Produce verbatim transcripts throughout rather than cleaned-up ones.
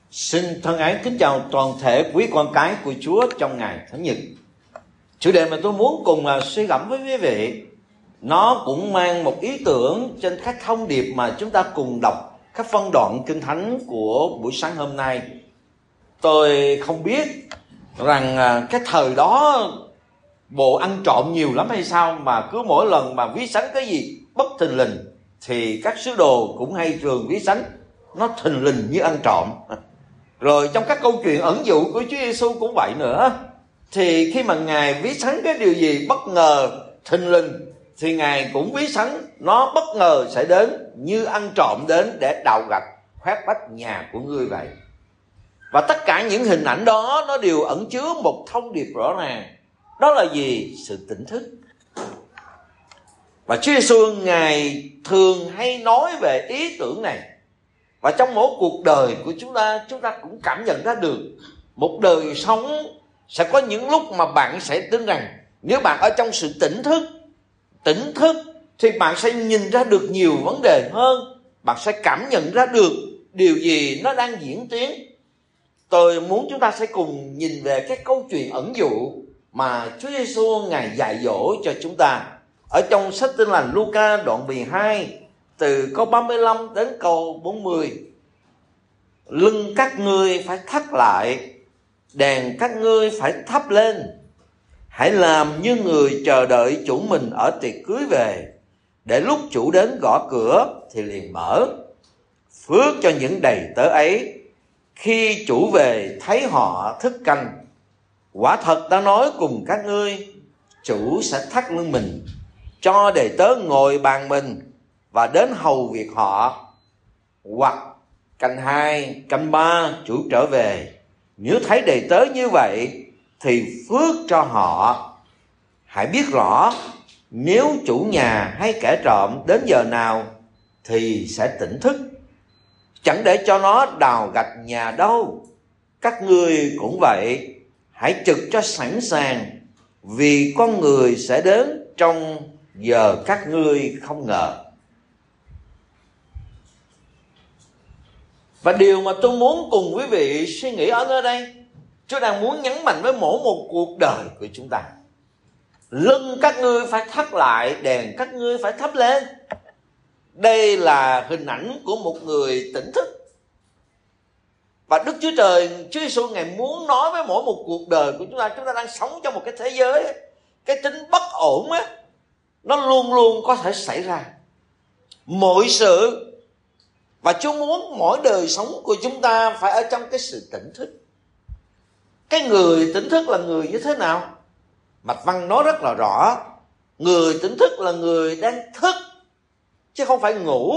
Xin thân ái kính chào toàn thể quý con cái của Chúa trong ngày Thánh Nhật. Chủ đề mà tôi muốn cùng là suy gẫm với quý vị, nó cũng mang một ý tưởng trên các thông điệp mà chúng ta cùng đọc các phân đoạn Kinh Thánh của buổi sáng hôm nay. Tôi không biết rằng cái thời đó bộ ăn trộm nhiều lắm hay sao, mà cứ mỗi lần mà ví sánh cái gì bất thình lình thì các sứ đồ cũng hay thường ví sánh nó thình lình như ăn trộm. Rồi trong các câu chuyện ẩn dụ của Chúa Giêsu cũng vậy nữa. Thì khi mà Ngài ví sánh cái điều gì bất ngờ thình lình thì Ngài cũng ví sánh nó bất ngờ sẽ đến như ăn trộm đến để đào gạch khoét vách nhà của ngươi vậy. Và tất cả những hình ảnh đó nó đều ẩn chứa một thông điệp rõ ràng. Đó là gì? Sự tỉnh thức. Và Chúa Giêsu Ngài thường hay nói về ý tưởng này. Và trong mỗi cuộc đời của chúng ta, chúng ta cũng cảm nhận ra được một đời sống sẽ có những lúc mà bạn sẽ tin rằng nếu bạn ở trong sự tỉnh thức, tỉnh thức thì bạn sẽ nhìn ra được nhiều vấn đề hơn. Bạn sẽ cảm nhận ra được điều gì nó đang diễn tiến. Tôi muốn chúng ta sẽ cùng nhìn về cái câu chuyện ẩn dụ mà Chúa Giêsu Ngài dạy dỗ cho chúng ta. Ở trong sách Tin lành Luca đoạn mười hai, từ câu ba mươi lăm đến câu bốn mươi. Lưng các ngươi phải thắt lại, đèn các ngươi phải thắp lên. Hãy làm như người chờ đợi chủ mình ở tiệc cưới về, để lúc chủ đến gõ cửa thì liền mở. Phước cho những đầy tớ ấy, khi chủ về thấy họ thức canh. Quả thật ta nói cùng các ngươi, chủ sẽ thắt lưng mình, cho đầy tớ ngồi bàn mình và đến hầu việc họ. Hoặc canh hai, canh ba chủ trở về, nếu thấy đầy tớ như vậy thì phước cho họ. Hãy biết rõ, nếu chủ nhà hay kẻ trộm đến giờ nào thì sẽ tỉnh thức, chẳng để cho nó đào gạch nhà đâu. Các ngươi cũng vậy, hãy trực cho sẵn sàng, vì con người sẽ đến trong giờ các ngươi không ngờ. Và điều mà tôi muốn cùng quý vị suy nghĩ ở nơi đây, Chúa đang muốn nhấn mạnh với mỗi một cuộc đời của chúng ta. Lưng các ngươi phải thắt lại, đèn các ngươi phải thắp lên. Đây là hình ảnh của một người tỉnh thức. Và Đức Chúa Trời, Chúa Giêsu Ngài muốn nói với mỗi một cuộc đời của chúng ta. Chúng ta đang sống trong một cái thế giới ấy, cái tính bất ổn ấy, nó luôn luôn có thể xảy ra. Mọi sự. Và Chúa muốn mỗi đời sống của chúng ta phải ở trong cái sự tỉnh thức. Cái người tỉnh thức là người như thế nào? Mạch Văn nói rất là rõ. Người tỉnh thức là người đang thức, chứ không phải ngủ.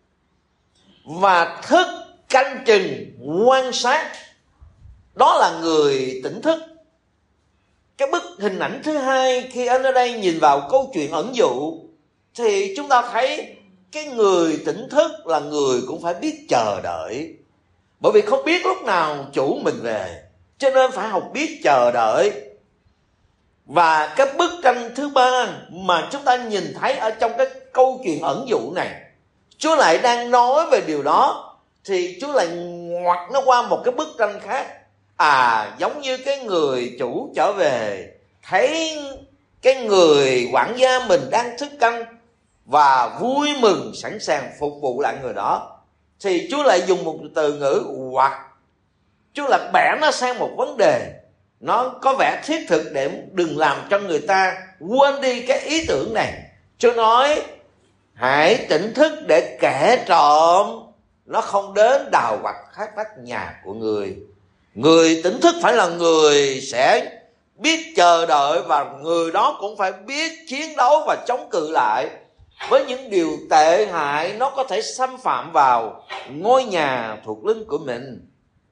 Và thức, canh chừng, quan sát, đó là người tỉnh thức. Cái bức hình ảnh thứ hai, khi ở nơi đây nhìn vào câu chuyện ẩn dụ, thì chúng ta thấy cái người tỉnh thức là người cũng phải biết chờ đợi. Bởi vì không biết lúc nào chủ mình về, cho nên phải học biết chờ đợi. Và cái bức tranh thứ ba mà chúng ta nhìn thấy ở trong cái câu chuyện ẩn dụ này, Chúa lại đang nói về điều đó, thì Chúa lại ngoặt nó qua một cái bức tranh khác. À, giống như cái người chủ trở về, thấy cái người quản gia mình đang thức canh và vui mừng sẵn sàng phục vụ lại người đó, thì Chúa lại dùng một từ ngữ hoặc. Chúa lại bẻ nó sang một vấn đề nó có vẻ thiết thực để đừng làm cho người ta quên đi cái ý tưởng này. Chúa nói hãy tỉnh thức để kẻ trộm nó không đến đào vặt khát vách nhà của người. Người tỉnh thức phải là người sẽ biết chờ đợi, và người đó cũng phải biết chiến đấu và chống cự lại với những điều tệ hại nó có thể xâm phạm vào ngôi nhà thuộc linh của mình.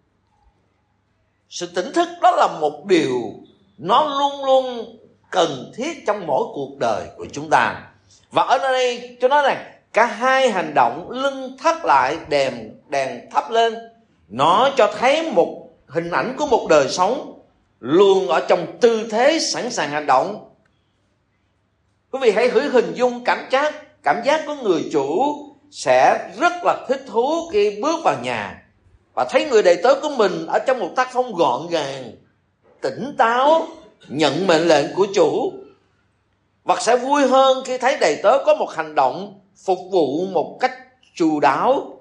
Sự tỉnh thức đó là một điều nó luôn luôn cần thiết trong mỗi cuộc đời của chúng ta. Và ở đây tôi nói rằng cả hai hành động lưng thắt lại, đèn đèn thắp lên, nó cho thấy một hình ảnh của một đời sống luôn ở trong tư thế sẵn sàng hành động. Quý vị hãy thử hình dung cảm giác cảm giác của người chủ sẽ rất là thích thú khi bước vào nhà. và thấy người đầy tớ của mình ở trong một tác phong gọn gàng, tỉnh táo, nhận mệnh lệnh của chủ, và sẽ vui hơn khi thấy đầy tớ có một hành động phục vụ một cách chu đáo.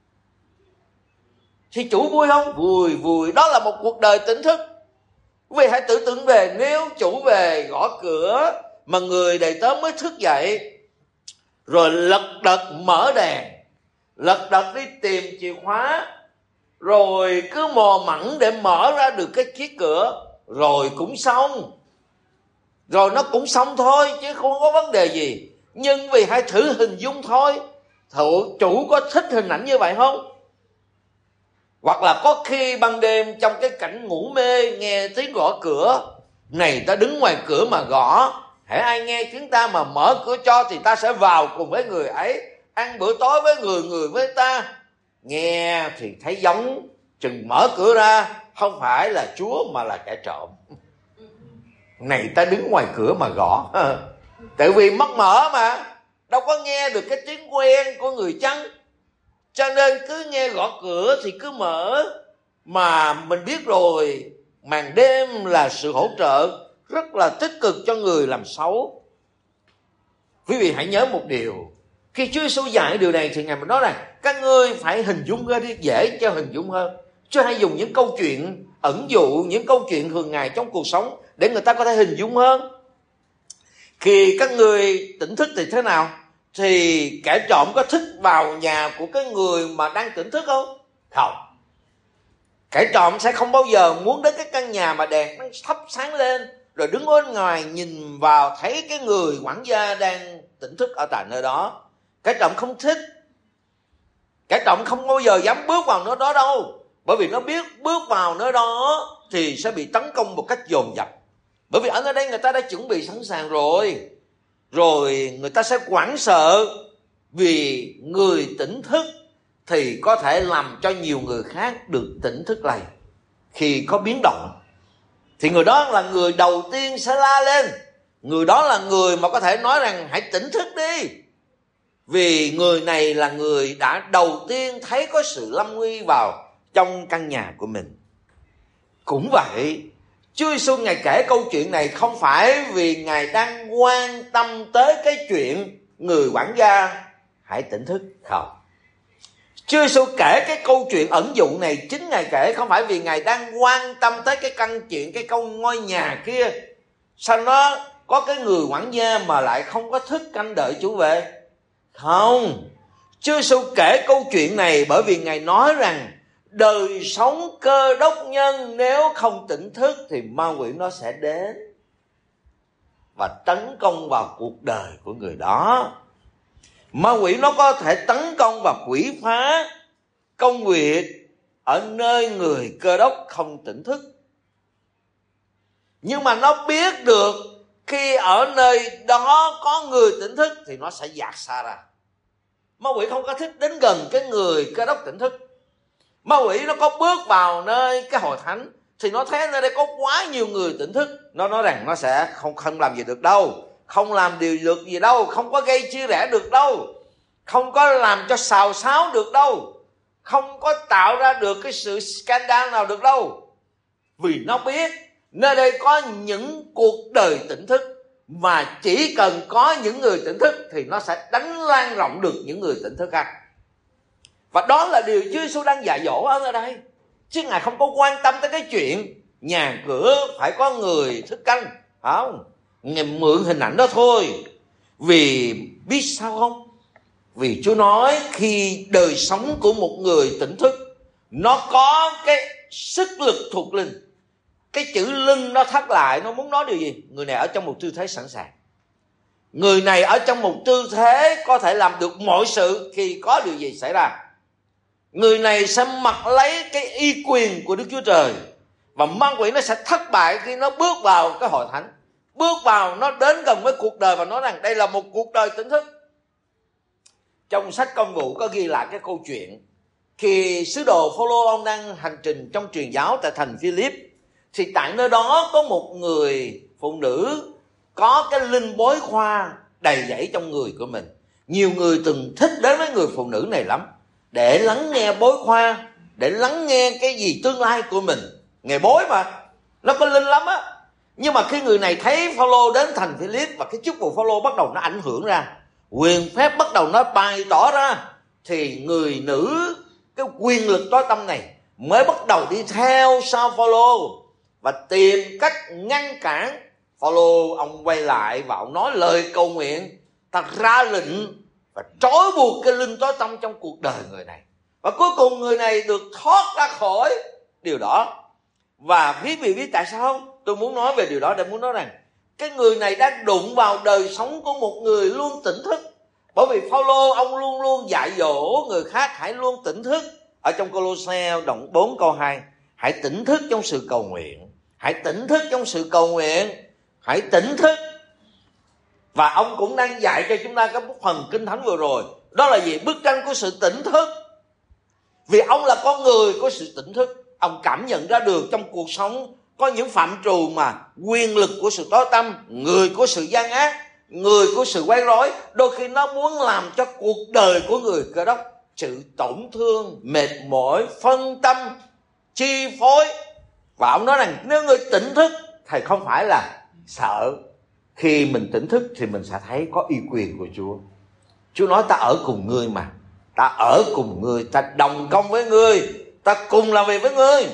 Thì chủ vui không? Vui, vui. Đó là một cuộc đời tỉnh thức. Quý vị hãy tưởng tượng về, nếu chủ về gõ cửa mà người đầy tớ mới thức dậy, rồi lật đật mở đèn, lật đật đi tìm chìa khóa, rồi cứ mò mẫm để mở ra được cái chiếc cửa, rồi cũng xong. Rồi nó cũng xong thôi chứ không có vấn đề gì. Nhưng vì hãy thử hình dung thôi, Thủ, chủ có thích hình ảnh như vậy không? Hoặc là có khi ban đêm trong cái cảnh ngủ mê nghe tiếng gõ cửa, này ta đứng ngoài cửa mà gõ, hễ ai nghe tiếng ta mà mở cửa cho thì ta sẽ vào cùng với người ấy, ăn bữa tối với người, người với ta. Nghe thì thấy giống, chừng mở cửa ra không phải là Chúa mà là kẻ trộm. Này ta đứng ngoài cửa mà gõ. Tại vì mất mở mà, đâu có nghe được cái tiếng quen của người chăng. Cho nên cứ nghe gõ cửa thì cứ mở. Mà mình biết rồi, màn đêm là sự hỗ trợ rất là tích cực cho người làm xấu. Quý vị hãy nhớ một điều, khi Chúa Giêsu dạy điều này thì Ngài mới nói rằng các ngươi phải hình dung ra đi, dễ cho hình dung hơn. Chứ hay dùng những câu chuyện ẩn dụ, những câu chuyện thường ngày trong cuộc sống để người ta có thể hình dung hơn. Khi các ngươi tỉnh thức thì thế nào? Thì kẻ trộm có thích vào nhà của cái người mà đang tỉnh thức không? Không. Kẻ trộm sẽ không bao giờ muốn đến cái căn nhà mà đèn nó thắp sáng lên, rồi đứng ở ngoài nhìn vào thấy cái người quản gia đang tỉnh thức ở tại nơi đó. Kẻ trộm không thích. Kẻ trộm không bao giờ dám bước vào nơi đó đâu. Bởi vì nó biết bước vào nơi đó thì sẽ bị tấn công một cách dồn dập. Bởi vì ở nơi đây người ta đã chuẩn bị sẵn sàng rồi. Rồi người ta sẽ hoảng sợ, vì người tỉnh thức thì có thể làm cho nhiều người khác được tỉnh thức lại. Khi có biến động thì người đó là người đầu tiên sẽ la lên. Người đó là người mà có thể nói rằng hãy tỉnh thức đi. Vì người này là người đã đầu tiên thấy có sự lâm nguy vào trong căn nhà của mình. Cũng vậy, Chúa Giêsu Ngài kể câu chuyện này không phải vì Ngài đang quan tâm tới cái chuyện người quản gia hãy tỉnh thức. Không. Chúa Giêsu kể cái câu chuyện ẩn dụ này, chính Ngài kể không phải vì Ngài đang quan tâm tới cái căn chuyện, cái câu ngôi nhà kia. Sao nó có cái người quản gia mà lại không có thức canh đợi Chủ về? Không. Chúa Giêsu kể câu chuyện này bởi vì Ngài nói rằng đời sống cơ đốc nhân nếu không tỉnh thức thì ma quỷ nó sẽ đến và tấn công vào cuộc đời của người đó. Ma quỷ nó có thể tấn công và quỷ phá công việc ở nơi người cơ đốc không tỉnh thức. Nhưng mà nó biết được khi ở nơi đó có người tỉnh thức thì nó sẽ dạt xa ra. Ma quỷ không có thích đến gần cái người cơ đốc tỉnh thức. Ma quỷ nó có bước vào nơi cái hội thánh thì nó thấy nơi đây có quá nhiều người tỉnh thức. Nó nói rằng nó sẽ không, không làm gì được đâu, không làm điều được gì đâu, không có gây chia rẽ được đâu, không có làm cho xào xáo được đâu, không có tạo ra được cái sự scandal nào được đâu. Vì nó biết nơi đây có những cuộc đời tỉnh thức, mà chỉ cần có những người tỉnh thức thì nó sẽ đánh lan rộng được những người tỉnh thức khác. Và đó là điều Chúa Giêsu đang dạy dỗ ở đây. Chứ Ngài không có quan tâm tới cái chuyện nhà cửa phải có người thức canh. Không, Ngài mượn hình ảnh đó thôi. Vì biết sao không? Vì Chúa nói khi đời sống của một người tỉnh thức nó có cái sức lực thuộc linh. Cái chữ linh nó thắt lại, nó muốn nói điều gì? Người này ở trong một tư thế sẵn sàng. Người này ở trong một tư thế có thể làm được mọi sự khi có điều gì xảy ra. Người này sẽ mặc lấy cái y quyền của Đức Chúa Trời. Và ma quỷ nó sẽ thất bại khi nó bước vào cái hội thánh. Bước vào, nó đến gần với cuộc đời và nói rằng đây là một cuộc đời tỉnh thức. Trong sách Công vụ có ghi lại cái câu chuyện khi sứ đồ Phôlô ông đang hành trình trong truyền giáo tại thành Philip, thì tại nơi đó có một người phụ nữ có cái linh bói khoa đầy dẫy trong người của mình. Nhiều người từng thích đến với người phụ nữ này lắm để lắng nghe bói khoa. để lắng nghe cái gì tương lai của mình. Nghề bói mà, nó có linh lắm á. Nhưng mà khi người này thấy Phaolô đến thành Philip và cái chức vụ Phaolô bắt đầu nó ảnh hưởng ra, quyền phép bắt đầu nó bày tỏ ra, thì người nữ cái quyền lực tối tâm này mới bắt đầu đi theo sau Phaolô và tìm cách ngăn cản Phaolô. Ông quay lại và ông nói lời cầu nguyện, ta ra lệnh và trói buộc cái linh tối tâm trong cuộc đời người này, và cuối cùng người này được thoát ra khỏi điều đó. Và quý vị biết tại sao không? Tôi muốn nói về điều đó để muốn nói rằng cái người này đang đụng vào đời sống của một người luôn tỉnh thức. Bởi vì Phaolô ông luôn luôn dạy dỗ người khác hãy luôn tỉnh thức. Ở trong Cô-lô-se đoạn bốn câu hai, hãy tỉnh thức trong sự cầu nguyện, hãy tỉnh thức trong sự cầu nguyện, hãy tỉnh thức. Và ông cũng đang dạy cho chúng ta cái phần Kinh Thánh vừa rồi, đó là gì? Bức tranh của sự tỉnh thức. Vì ông là con người có sự tỉnh thức, ông cảm nhận ra được trong cuộc sống có những phạm trù mà quyền lực của sự tối tăm, người của sự gian ác, người của sự quấy rối, đôi khi nó muốn làm cho cuộc đời của người Cơ Đốc sự tổn thương, mệt mỏi, phân tâm, chi phối. Và ông nói rằng nếu người tỉnh thức thì không phải là sợ. Khi mình tỉnh thức thì mình sẽ thấy có uy quyền của Chúa. Chúa nói ta ở cùng ngươi mà, ta ở cùng ngươi, ta đồng công với ngươi, ta cùng làm việc với ngươi.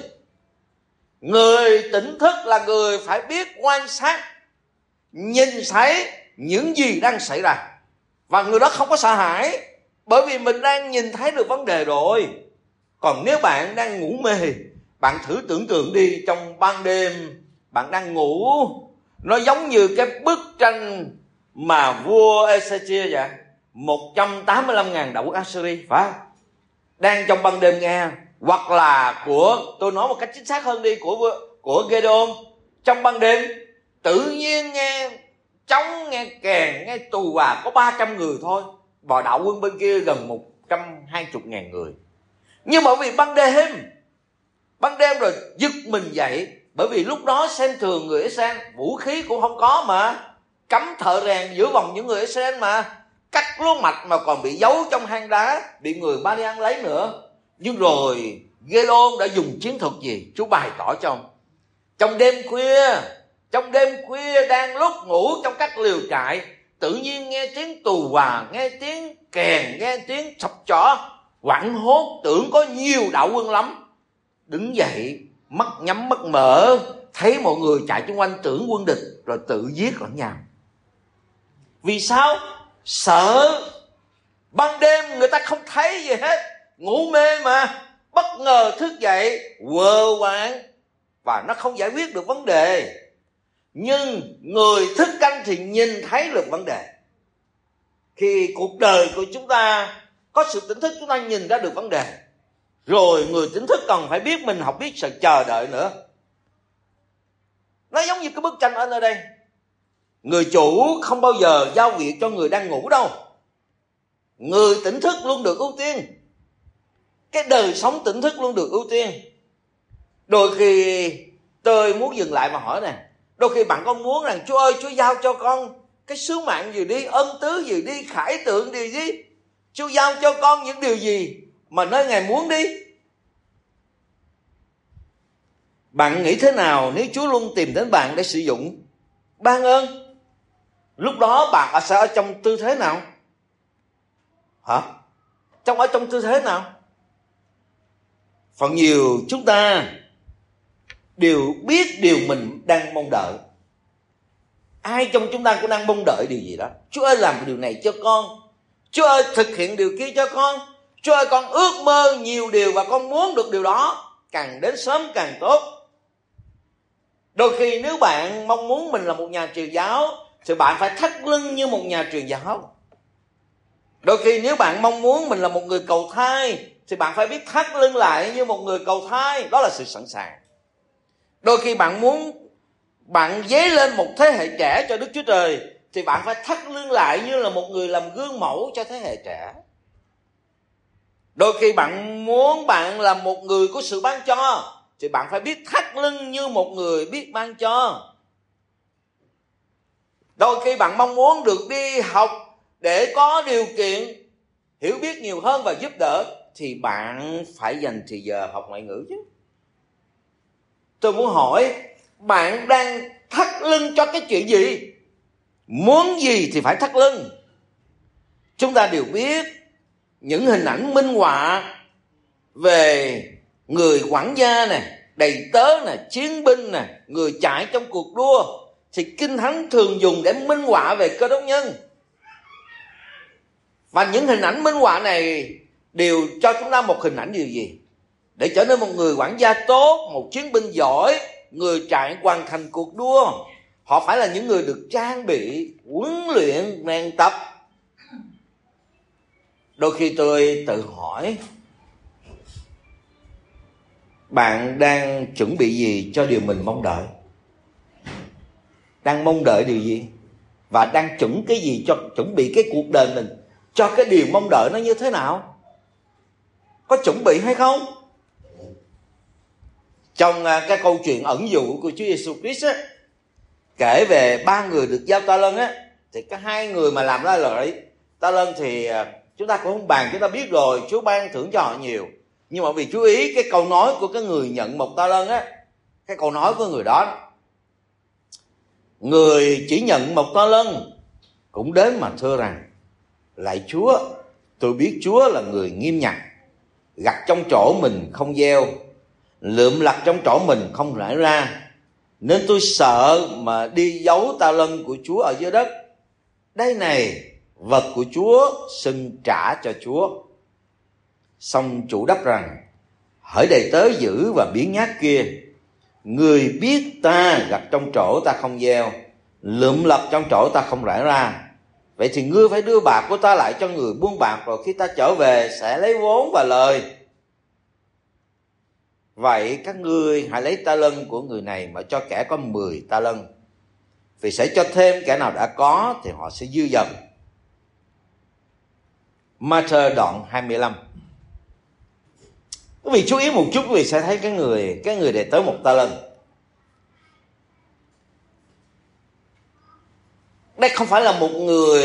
Người tỉnh thức là người phải biết quan sát, nhìn thấy những gì đang xảy ra, và người đó không có sợ hãi, bởi vì mình đang nhìn thấy được vấn đề rồi. Còn nếu bạn đang ngủ mê, bạn thử tưởng tượng đi, trong ban đêm bạn đang ngủ, nó giống như cái bức tranh mà vua Ê-xê-chia vậy, một trăm tám mươi lăm ngàn đậu Assyri, phải không? Đang trong ban đêm nghe, hoặc là của, tôi nói một cách chính xác hơn đi, của của Gê-đôn, trong ban đêm tự nhiên nghe trống, nghe kèn, nghe tù hòa, có ba trăm người thôi, bò đạo quân bên kia gần một trăm hai mươi ngàn người. Nhưng bởi vì ban đêm, ban đêm rồi giật mình dậy, bởi vì lúc đó xem thường người Israel, vũ khí cũng không có mà, cấm thợ rèn giữa vòng những người Israel mà, cắt lúa mạch mà còn bị giấu trong hang đá, bị người Ba-li-an lấy nữa. Nhưng rồi Gê-đôn đã dùng chiến thuật gì? Chúa bày tỏ cho ông. Trong đêm khuya, trong đêm khuya đang lúc ngủ trong các liều trại, tự nhiên nghe tiếng tù hòa, nghe tiếng kèn, nghe tiếng sọc trỏ, hoảng hốt tưởng có nhiều đạo quân lắm. Đứng dậy, mắt nhắm mắt mở, thấy mọi người chạy xung quanh tưởng quân địch, rồi tự giết lẫn nhau. Vì sao? Sợ. Ban đêm người ta không thấy gì hết, ngủ mê mà, bất ngờ thức dậy quờ quạng và nó không giải quyết được vấn đề. Nhưng người thức canh thì nhìn thấy được vấn đề. Khi cuộc đời của chúng ta có sự tỉnh thức, chúng ta nhìn ra được vấn đề. Rồi người tỉnh thức còn phải biết mình học biết sự chờ đợi nữa. Nó giống như cái bức tranh ở nơi đây. Người chủ không bao giờ giao việc cho người đang ngủ đâu. Người tỉnh thức luôn được ưu tiên. Cái đời sống tỉnh thức luôn được ưu tiên. Đôi khi tôi muốn dừng lại và hỏi nè, đôi khi bạn con muốn rằng Chúa ơi, Chúa giao cho con cái sứ mạng gì đi, ân tứ gì đi, khải tượng gì đi, Chúa giao cho con những điều gì mà nơi Ngài muốn đi. Bạn nghĩ thế nào nếu Chúa luôn tìm đến bạn để sử dụng, ban ơn? Lúc đó bạn sẽ ở trong tư thế nào? Hả? Trong ở trong tư thế nào? Phần nhiều chúng ta đều biết điều mình đang mong đợi. Ai trong chúng ta cũng đang mong đợi điều gì đó. Chúa ơi, làm điều này cho con. Chúa ơi, thực hiện điều kia cho con. Chúa ơi, con ước mơ nhiều điều và con muốn được điều đó, càng đến sớm càng tốt. Đôi khi nếu bạn mong muốn mình là một nhà truyền giáo thì bạn phải thắt lưng như một nhà truyền giáo. Đôi khi nếu bạn mong muốn mình là một người cầu thai thì bạn phải biết thắt lưng lại như một người cầu thai. Đó là sự sẵn sàng. Đôi khi bạn muốn bạn dấy lên một thế hệ trẻ cho Đức Chúa Trời thì bạn phải thắt lưng lại như là một người làm gương mẫu cho thế hệ trẻ. Đôi khi bạn muốn bạn là một người có sự ban cho thì bạn phải biết thắt lưng như một người biết ban cho. Đôi khi bạn mong muốn được đi học để có điều kiện hiểu biết nhiều hơn và giúp đỡ thì bạn phải dành thời giờ học ngoại ngữ chứ. Tôi muốn hỏi, bạn đang thắt lưng cho cái chuyện gì? Muốn gì thì phải thắt lưng. Chúng ta đều biết những hình ảnh minh họa về người quản gia nè, đầy tớ nè, chiến binh nè, người chạy trong cuộc đua, thì Kinh Thánh thường dùng để minh họa về Cơ Đốc nhân. Và những hình ảnh minh họa này đều cho chúng ta một hình ảnh điều gì? Để trở nên một người quản gia tốt, một chiến binh giỏi, người chạy hoàn thành cuộc đua, họ phải là những người được trang bị, huấn luyện, rèn tập. Đôi khi tôi tự hỏi, bạn đang chuẩn bị gì cho điều mình mong đợi? Đang mong đợi điều gì? Và đang chuẩn cái gì cho chuẩn bị cái cuộc đời mình cho cái điều mong đợi nó như thế nào? Có chuẩn bị hay không? Trong cái câu chuyện ẩn dụ của Chúa Giêsu Christ á, kể về ba người được giao ta lân á, thì có hai người mà làm ra lợi ta lân thì chúng ta cũng không bàn, chúng ta biết rồi, Chúa ban thưởng cho họ nhiều. Nhưng mà vì chú ý cái câu nói của cái người nhận một ta lân á, cái câu nói của người đó, người chỉ nhận một ta lân cũng đến mà thưa rằng: lạy Chúa, tôi biết Chúa là người nghiêm nhặt, gặt trong chỗ mình không gieo, lượm lặt trong chỗ mình không rải ra, nên tôi sợ mà đi giấu ta lân của Chúa ở dưới đất. Đây này, vật của Chúa, xin trả cho Chúa. Xong chủ đáp rằng: hỡi đầy tớ dữ và biếng nhác kia, người biết ta gặt trong chỗ ta không gieo, lượm lặt trong chỗ ta không rải ra, vậy thì ngươi phải đưa bạc của ta lại cho người buôn bạc, rồi khi ta trở về sẽ lấy vốn và lời. Vậy các ngươi hãy lấy ta lân của người này mà cho kẻ có mười ta lân, vì sẽ cho thêm kẻ nào đã có thì họ sẽ dư dần. Ma-thơ đoạn hai mươi lăm. Quý vị chú ý một chút, quý vị sẽ thấy cái người cái người để tới một ta lân. Đây không phải là một người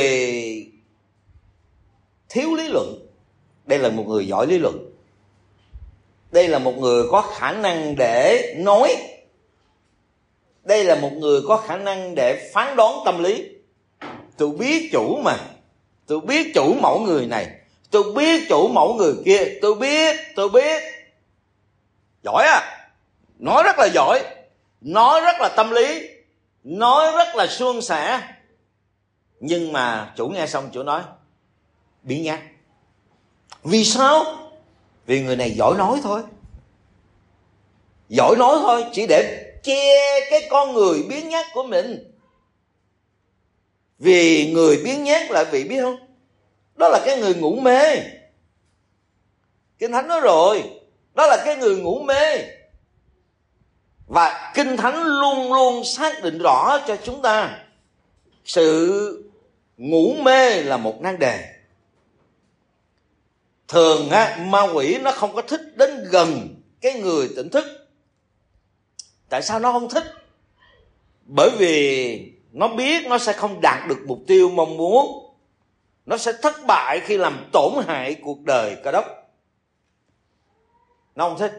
thiếu lý luận, đây là một người giỏi lý luận. Đây là một người có khả năng để nói. Đây là một người có khả năng để phán đoán tâm lý. Tôi biết chủ mà, tôi biết chủ mẫu người này, tôi biết chủ mẫu người kia, tôi biết, tôi biết. Giỏi à, nói rất là giỏi, nói rất là tâm lý, nói rất là suôn sẻ. Nhưng mà chủ nghe xong chủ nói: biếng nhác. Vì sao? Vì người này giỏi nói thôi. Giỏi nói thôi, chỉ để che cái con người biếng nhác của mình. Vì người biếng nhác là vì biết không? Đó là cái người ngủ mê. Kinh Thánh nói rồi, đó là cái người ngủ mê. Và Kinh Thánh luôn luôn xác định rõ cho chúng ta sự ngủ mê là một nan đề. Thường á, ma quỷ nó không có thích đến gần cái người tỉnh thức. Tại sao nó không thích? Bởi vì nó biết nó sẽ không đạt được mục tiêu mong muốn, nó sẽ thất bại khi làm tổn hại cuộc đời Cơ Đốc. Nó không thích.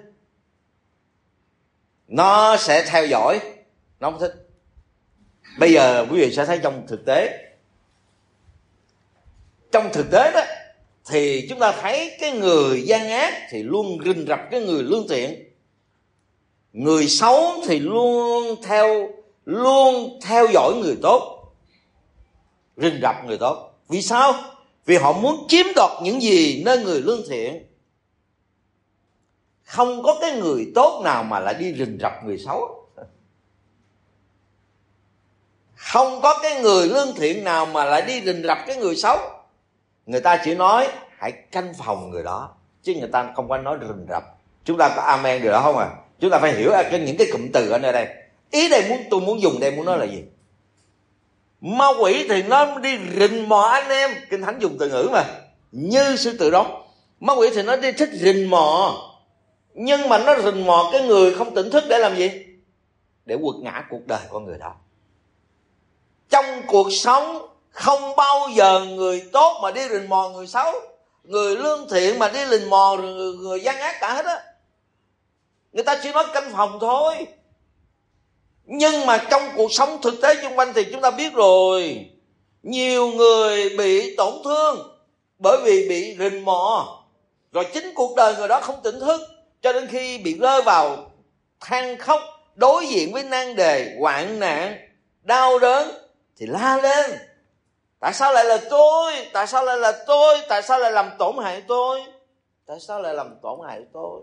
Nó sẽ theo dõi, nó không thích. Bây giờ quý vị sẽ thấy trong thực tế, trong thực tế đó thì chúng ta thấy cái người gian ác thì luôn rình rập cái người lương thiện, người xấu thì luôn theo luôn theo dõi người tốt, rình rập người tốt. Vì sao? Vì họ muốn chiếm đoạt những gì nơi người lương thiện. Không có cái người tốt nào mà lại đi rình rập người xấu. Không có cái người lương thiện nào mà lại đi rình rập cái người xấu. Người ta chỉ nói hãy canh phòng người đó, chứ người ta không có nói rình rập. Chúng ta có amen điều đó không à? Chúng ta phải hiểu những cái cụm từ ở nơi đây. Ý đây muốn tôi muốn dùng đây muốn nói là gì? Ma quỷ thì nó đi rình mò anh em, Kinh Thánh dùng từ ngữ mà, như sư tử đóng. Ma quỷ thì nó đi thích rình mò, nhưng mà nó rình mò cái người không tỉnh thức để làm gì? Để quật ngã cuộc đời con người đó. Trong cuộc sống không bao giờ người tốt mà đi rình mò người xấu. người lương thiện mà đi lình mò, người, người gian ác cả hết á. Người ta chỉ nói canh phòng thôi. Nhưng mà trong cuộc sống thực tế xung quanh thì chúng ta biết rồi, nhiều người bị tổn thương bởi vì bị rình mò, rồi chính cuộc đời người đó không tỉnh thức, cho đến khi bị rơi vào than khóc, đối diện với nan đề, hoạn nạn, đau đớn thì la lên: tại sao lại là tôi? Tại sao lại là tôi? Tại sao lại làm tổn hại tôi? Tại sao lại làm tổn hại tôi?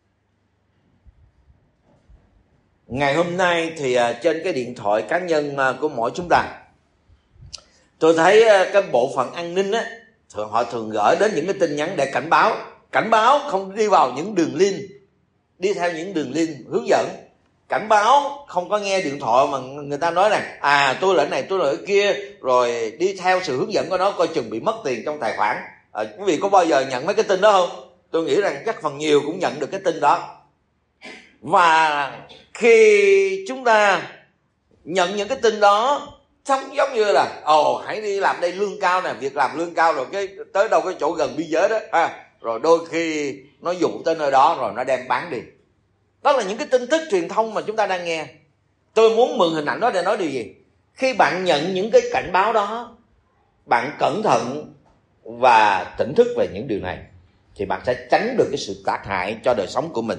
Ngày hôm nay thì trên cái điện thoại cá nhân của mỗi chúng ta, tôi thấy cái bộ phận an ninh á, thường họ thường gửi đến những cái tin nhắn để cảnh báo. Cảnh báo không đi vào những đường link, đi theo những đường link hướng dẫn. Cảnh báo không có nghe điện thoại mà người ta nói rằng à tôi là cái này, tôi là cái kia, rồi đi theo sự hướng dẫn của nó, coi chừng bị mất tiền trong tài khoản. À, quý vị có bao giờ nhận mấy cái tin đó không? Tôi nghĩ rằng chắc phần nhiều cũng nhận được cái tin đó. Và khi chúng ta nhận những cái tin đó, sống giống như là ồ hãy đi làm đây lương cao nè, việc làm lương cao, rồi cái tới đâu cái chỗ gần biên giới đó à, rồi đôi khi nó dụ tới nơi đó rồi nó đem bán đi. Đó là những cái tin tức truyền thông mà chúng ta đang nghe. Tôi muốn mượn hình ảnh đó để nói điều gì? Khi bạn nhận những cái cảnh báo đó, bạn cẩn thận và tỉnh thức về những điều này, thì bạn sẽ tránh được cái sự tác hại cho đời sống của mình.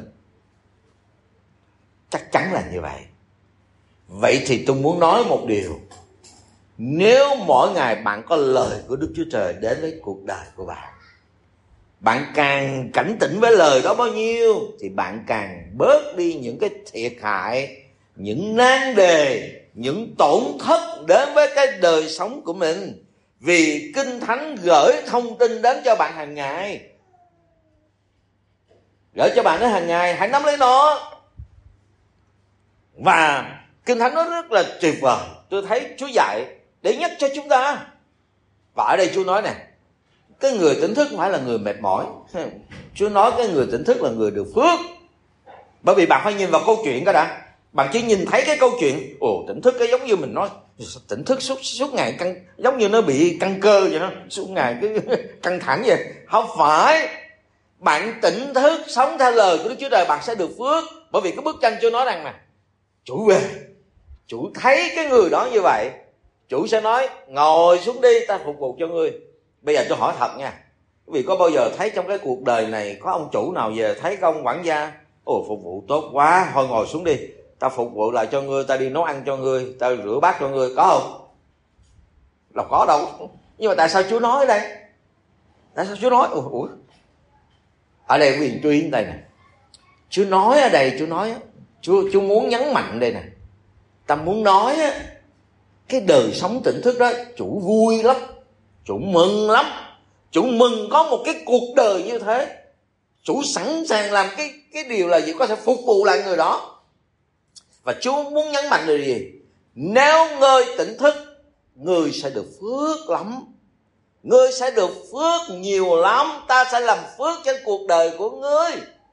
Chắc chắn là như vậy. Vậy thì tôi muốn nói một điều: nếu mỗi ngày bạn có lời của Đức Chúa Trời đến với cuộc đời của bạn, bạn càng cảnh tỉnh với lời đó bao nhiêu thì bạn càng bớt đi những cái thiệt hại, những nan đề, những tổn thất đến với cái đời sống của mình. Vì Kinh Thánh gửi thông tin đến cho bạn hàng ngày, gửi cho bạn đến hàng ngày, hãy nắm lấy nó. Và Kinh Thánh nó rất là tuyệt vời. Tôi thấy Chúa dạy để nhắc cho chúng ta. Và ở đây Chúa nói nè, cái người tỉnh thức không phải là người mệt mỏi. Chúa nói cái người tỉnh thức là người được phước. Bởi vì bạn phải nhìn vào câu chuyện đó đã. Bạn chỉ nhìn thấy cái câu chuyện ồ tỉnh thức, cái giống như mình nói tỉnh thức suốt suốt ngày căng, giống như nó bị căng cơ vậy đó, suốt ngày cứ căng thẳng vậy. Không phải. Bạn tỉnh thức sống theo lời của Đức Chúa Trời, bạn sẽ được phước. Bởi vì cái bức tranh Chúa nói rằng nè, chủ về, chủ thấy cái người đó như vậy, chủ sẽ nói ngồi xuống đi, ta phục vụ cho ngươi. Bây giờ tôi hỏi thật nha, quý vị có bao giờ thấy trong cái cuộc đời này có ông chủ nào về thấy cái ông quản gia ồ phục vụ tốt quá, thôi ngồi xuống đi, ta phục vụ lại cho ngươi, ta đi nấu ăn cho ngươi, ta rửa bát cho ngươi, có không? Đâu có đâu. Nhưng mà tại sao Chúa nói ở đây? Tại sao Chúa nói? Ủa? Ở đây quý vị chú ý đây nè, Chúa nói ở đây, Chúa nói Chúa, Chúa muốn nhấn mạnh đây nè, ta muốn nói á, cái đời sống tỉnh thức đó chủ vui lắm, chủ mừng lắm. Chủ mừng có một cái cuộc đời như thế. Chủ sẵn sàng làm cái cái điều là gì? Có thể phục vụ lại người đó. Và Chúa muốn nhấn mạnh điều gì? Nếu ngươi tỉnh thức, ngươi sẽ được phước lắm. Ngươi sẽ được phước nhiều lắm. Ta sẽ làm phước trên cuộc đời của ngươi.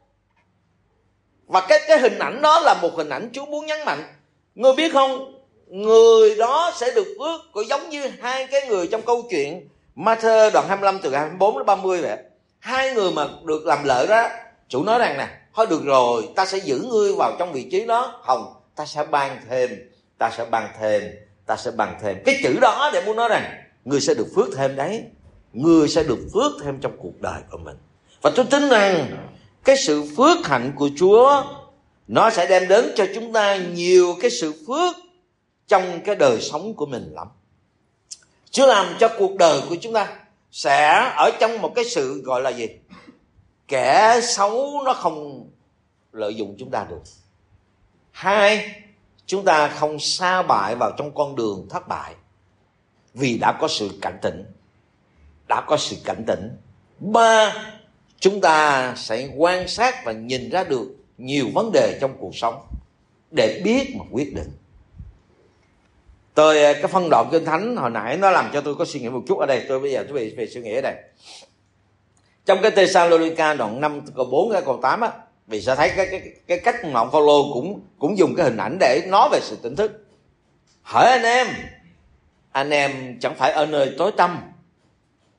Và cái, cái hình ảnh đó là một hình ảnh Chúa muốn nhấn mạnh. Ngươi biết không, người đó sẽ được phước cũng giống như hai cái người trong câu chuyện Ma-thơ đoạn hai mươi lăm từ hai mươi bốn đến ba mươi vậy. Hai người mà được làm lợi đó, chủ nói rằng nè, thôi được rồi, ta sẽ giữ ngươi vào trong vị trí đó. Không, ta sẽ ban thêm, ta sẽ ban thêm, ta sẽ ban thêm. Cái chữ đó để muốn nói rằng ngươi sẽ được phước thêm đấy. Ngươi sẽ được phước thêm trong cuộc đời của mình. Và tôi tin rằng cái sự phước hạnh của Chúa nó sẽ đem đến cho chúng ta nhiều cái sự phước trong cái đời sống của mình lắm. Chúa làm cho cuộc đời của chúng ta sẽ ở trong một cái sự gọi là gì? Kẻ xấu nó không lợi dụng chúng ta được. Hai, chúng ta không sa bại vào trong con đường thất bại, vì đã có sự cảnh tỉnh. Đã có sự cảnh tỉnh. Ba, chúng ta sẽ quan sát và nhìn ra được nhiều vấn đề trong cuộc sống để biết mà quyết định. Tôi cái phân đoạn Kinh Thánh hồi nãy nó làm cho tôi có suy nghĩ một chút ở đây. Tôi bây giờ tôi về, về suy nghĩ ở đây. Trong cái Thê-sa-lô-ni-ca đoạn năm câu bốn cái câu tám á, vì sẽ thấy cái cái cái cách mà ông Phao-lô cũng cũng dùng cái hình ảnh để nói về sự tỉnh thức. Hỡi anh em, anh em chẳng phải ở nơi tối tăm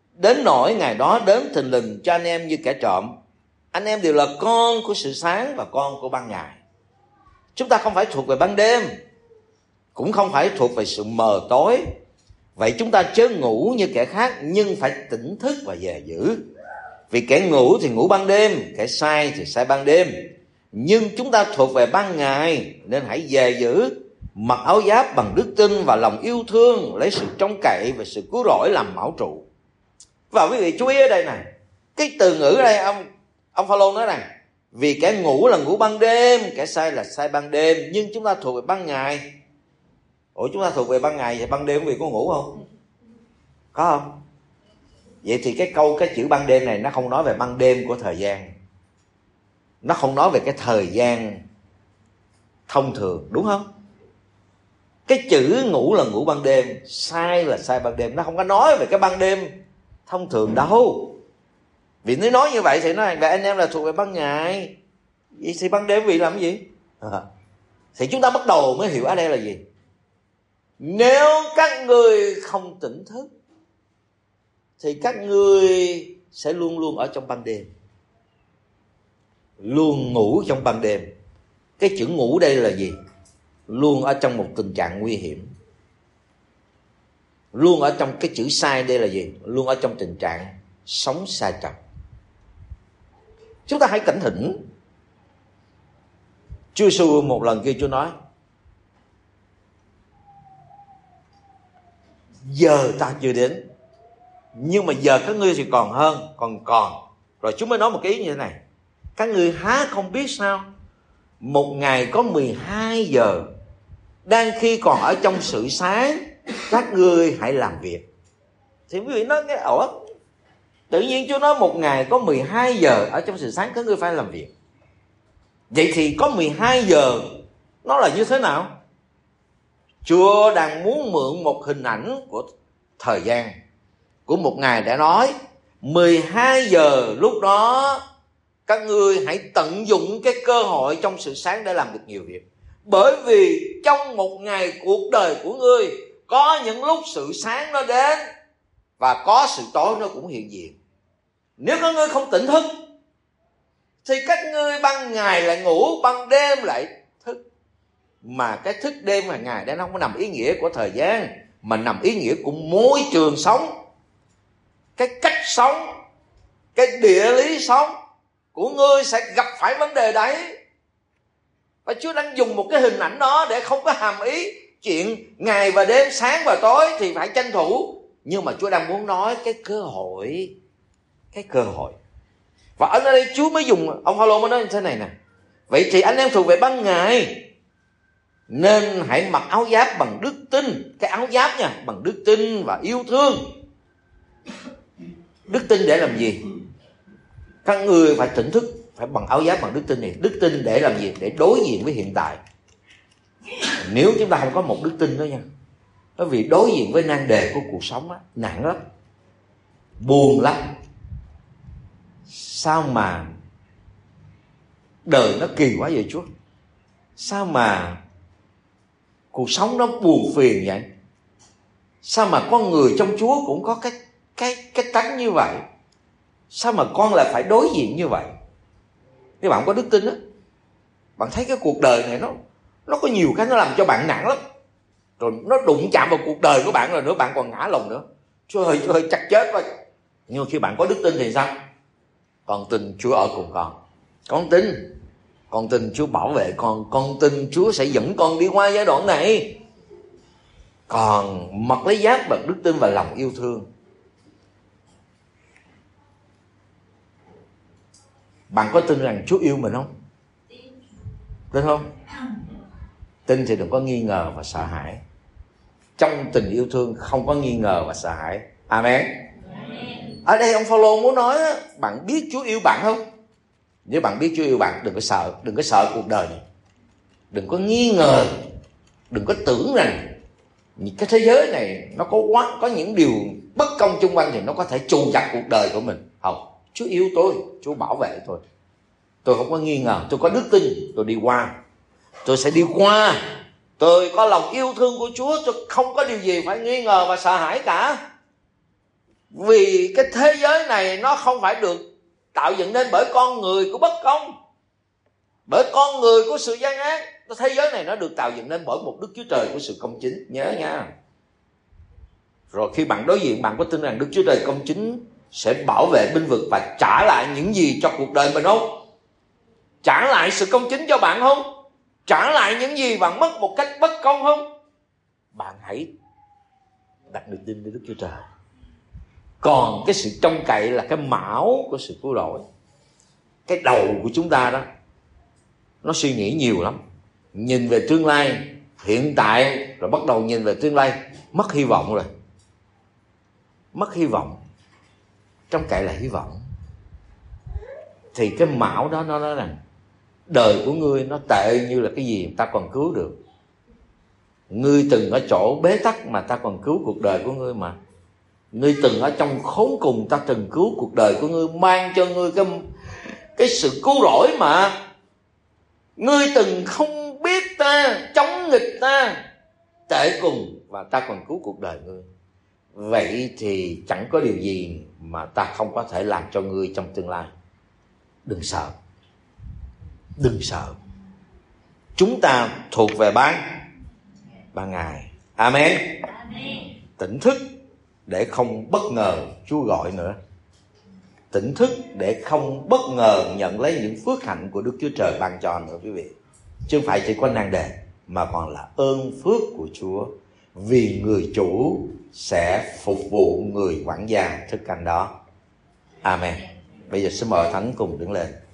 đến nỗi ngày đó đến thình lình cho anh em như kẻ trộm. Anh em đều là con của sự sáng và con của ban ngày. Chúng ta không phải thuộc về ban đêm, cũng không phải thuộc về sự mờ tối. Vậy chúng ta chớ ngủ như kẻ khác, nhưng phải tỉnh thức và dè giữ. Vì kẻ ngủ thì ngủ ban đêm, kẻ say thì say ban đêm. Nhưng chúng ta thuộc về ban ngày, nên hãy dè giữ, mặc áo giáp bằng đức tin và lòng yêu thương, lấy sự trông cậy và sự cứu rỗi làm mão trụ. Và quý vị chú ý ở đây này, cái từ ngữ ở đây ông ông Phaolô nói rằng vì kẻ ngủ là ngủ ban đêm, kẻ say là say ban đêm, nhưng chúng ta thuộc về ban ngày. Ủa chúng ta thuộc về ban ngày, vậy ban đêm quý vị có ngủ không? Có không? Vậy thì cái câu cái chữ ban đêm này nó không nói về ban đêm của thời gian, nó không nói về cái thời gian thông thường, đúng không? Cái chữ ngủ là ngủ ban đêm, sai là sai ban đêm, nó không có nói về cái ban đêm thông thường đâu. Vì nếu nói như vậy thì nói về anh em là thuộc về ban ngày, vậy thì ban đêm quý vị làm cái gì? À, thì chúng ta bắt đầu mới hiểu ở đây là gì. Nếu các ngươi không tỉnh thức thì các ngươi sẽ luôn luôn ở trong ban đêm, luôn ngủ trong ban đêm. Cái chữ ngủ đây là gì? Luôn ở trong một tình trạng nguy hiểm. Luôn ở trong cái chữ sai đây là gì? Luôn ở trong tình trạng sống sai trật. Chúng ta hãy cảnh tỉnh. Chúa Giêsu một lần kia Chúa nói, giờ ta chưa đến, nhưng mà giờ các ngươi thì còn hơn, còn còn. Rồi Chúa mới nói một cái ý như thế này: các ngươi há không biết sao, một ngày có mười hai giờ, đang khi còn ở trong sự sáng, các ngươi hãy làm việc. Thì quý vị nói cái ủa, tự nhiên Chúa nói một ngày có mười hai giờ ở trong sự sáng, các ngươi phải làm việc. Vậy thì có mười hai giờ nó là như thế nào? Chúa đang muốn mượn một hình ảnh của thời gian, của một ngày để nói mười hai giờ lúc đó các ngươi hãy tận dụng cái cơ hội trong sự sáng để làm được nhiều việc. Bởi vì trong một ngày cuộc đời của ngươi có những lúc sự sáng nó đến và có sự tối nó cũng hiện diện. Nếu các ngươi không tỉnh thức thì các ngươi ban ngày lại ngủ, ban đêm lại thức. Mà cái thức đêm và ngày đó nó không có nằm ý nghĩa của thời gian, mà nằm ý nghĩa của môi trường sống, cái cách sống, cái địa lý sống của ngươi sẽ gặp phải vấn đề đấy. Và Chúa đang dùng một cái hình ảnh đó để không có hàm ý chuyện ngày và đêm, sáng và tối thì phải tranh thủ. Nhưng mà Chúa đang muốn nói cái cơ hội, cái cơ hội. Và ở đây Chúa mới dùng, ông Phaolô mới nói như thế này nè: vậy thì anh em thuộc về ban ngày, nên hãy mặc áo giáp bằng đức tin. Cái áo giáp nha, bằng đức tin và yêu thương. Đức tin để làm gì? Các người phải tỉnh thức, phải bằng áo giáp bằng đức tin này. Đức tin để làm gì? Để đối diện với hiện tại. Nếu chúng ta không có một đức tin đó nha, bởi vì đối diện với nan đề của cuộc sống á, nặng lắm, buồn lắm. Sao mà đời nó kỳ quá vậy Chúa? Sao mà cuộc sống nó buồn phiền vậy? Sao mà con người trong Chúa cũng có cái cái cái tánh như vậy? Sao mà con lại phải đối diện như vậy? Nếu bạn có đức tin á, bạn thấy cái cuộc đời này nó nó có nhiều cái nó làm cho bạn nặng lắm. Rồi nó đụng chạm vào cuộc đời của bạn rồi nữa, bạn còn ngã lòng nữa. Chúa ơi, Chúa ơi, chắc chết quá. Nhưng khi bạn có đức tin thì sao? Con tin Chúa ở cùng con. Con tin, con tin Chúa bảo vệ con. Con tin Chúa sẽ dẫn con đi qua giai đoạn này. Còn mặc lấy giáp bằng đức tin và lòng yêu thương. Bạn có tin rằng Chúa yêu mình không? Tin không? Tin thì đừng có nghi ngờ và sợ hãi. Trong tình yêu thương không có nghi ngờ và sợ hãi. Amen. Ở đây ông Phaolô muốn nói, bạn biết Chúa yêu bạn không? Nếu bạn biết Chúa yêu bạn, đừng có sợ, đừng có sợ cuộc đời này. Đừng có nghi ngờ, đừng có tưởng rằng cái thế giới này nó có quá, có những điều bất công chung quanh thì nó có thể trù chặt cuộc đời của mình. Không, Chúa yêu tôi, Chúa bảo vệ tôi. Tôi không có nghi ngờ, tôi có đức tin, tôi đi qua. Tôi sẽ đi qua. Tôi có lòng yêu thương của Chúa, tôi không có điều gì phải nghi ngờ và sợ hãi cả. Vì cái thế giới này nó không phải được tạo dựng nên bởi con người của bất công, bởi con người của sự gian ác. Thế giới này nó được tạo dựng nên bởi một Đức Chúa Trời của sự công chính. Nhớ nha. Rồi khi bạn đối diện, bạn có tin rằng Đức Chúa Trời công chính sẽ bảo vệ binh vực và trả lại những gì cho cuộc đời mình không? Trả lại sự công chính cho bạn không? Trả lại những gì bạn mất một cách bất công không? Bạn hãy đặt niềm tin với Đức Chúa Trời. Còn cái sự trông cậy là cái mão của sự cứu rỗi. Cái đầu của chúng ta đó, nó suy nghĩ nhiều lắm, nhìn về tương lai hiện tại, rồi bắt đầu nhìn về tương lai, mất hy vọng rồi. Mất hy vọng. Trông cậy là hy vọng. Thì cái mão đó nó nói rằng đời của ngươi nó tệ như là cái gì ta còn cứu được. Ngươi từng ở chỗ bế tắc mà ta còn cứu cuộc đời của ngươi mà. Ngươi từng ở trong khốn cùng, ta từng cứu cuộc đời của ngươi, mang cho ngươi cái, cái sự cứu rỗi mà. Ngươi từng không biết ta, chống nghịch ta, tệ cùng, và ta còn cứu cuộc đời ngươi. Vậy thì chẳng có điều gì mà ta không có thể làm cho ngươi trong tương lai. Đừng sợ. Đừng sợ. Chúng ta thuộc về ban ban Ngài. Amen. Amen. Tỉnh thức để không bất ngờ Chúa gọi nữa. Tỉnh thức để không bất ngờ nhận lấy những phước hạnh của Đức Chúa Trời ban cho nữa quý vị. Chứ không phải chỉ có nan đề, mà còn là ơn phước của Chúa. Vì người chủ sẽ phục vụ người quản gia thức ăn đó. Amen. Bây giờ xin mời Thánh cùng đứng lên.